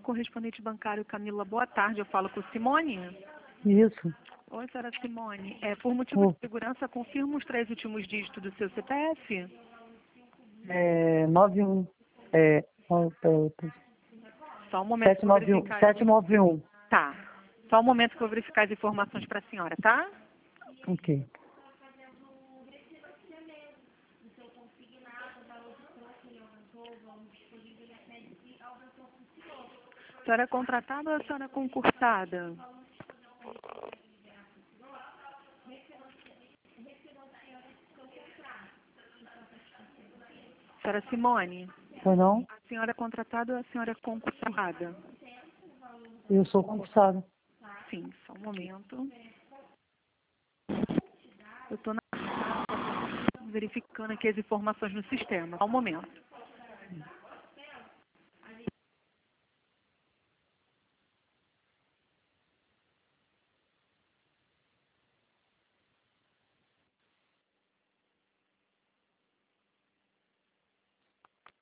correspondente bancário Camila, boa tarde. Eu falo com Simone? Isso. Oi, senhora Simone. Por motivo de segurança, confirma os 3 últimos dígitos do seu CPF? 91. Só um momento que eu vou verificar. 791. Tá. Só um momento que eu vou verificar as informações para a senhora, tá? Ok. A senhora é contratada ou a senhora é concursada? Senhora Simone, Foi não? a senhora é contratada ou a senhora é concursada? Eu sou concursado. Sim, só um momento. Eu estou verificando aqui as informações no sistema. Só um momento.